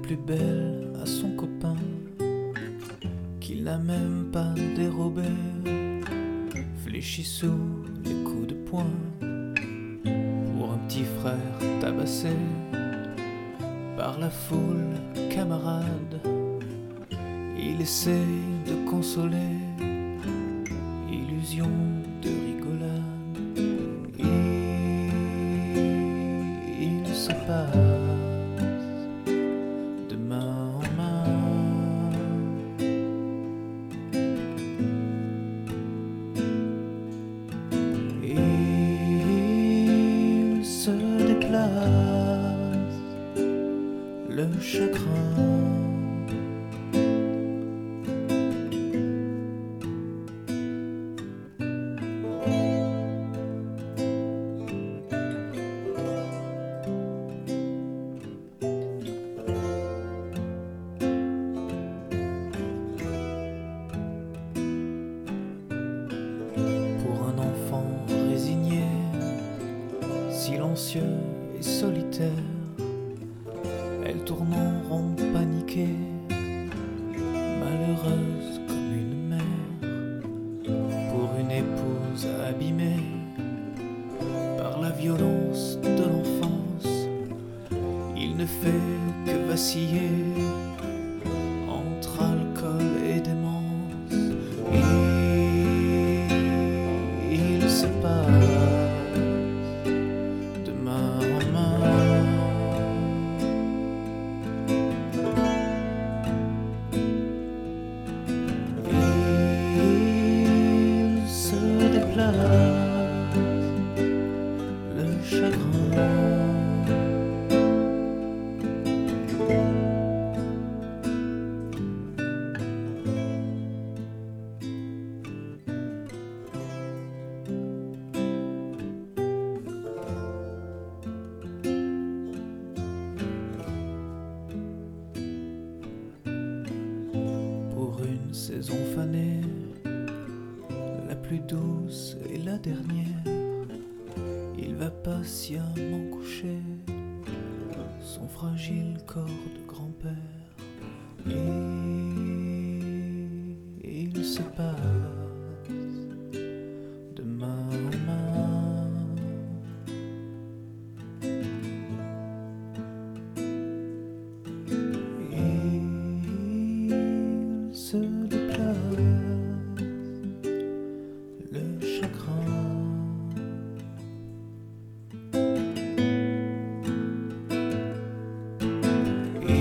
plus belle à son copain qu'il n'a même pas dérobé, fléchit sous les coups de poing pour un petit frère tabassé par la foule camarade. Il essaie de consoler, illusion de rigolade. Il se passe de main en main. Il se déplace, le chagrin. Silencieux et solitaire, elle tourne en rond paniquée, malheureuse comme une mère, pour une épouse abîmée par la violence de l'enfance. Il ne fait que vaciller entre alcool et démence. Il se passe le chagrin. Pour une saison fanée, la plus douce et la dernière, il va patiemment coucher son fragile corps de grand-père. Et il se passe de main en main. Il se déplace, le chagrin. Il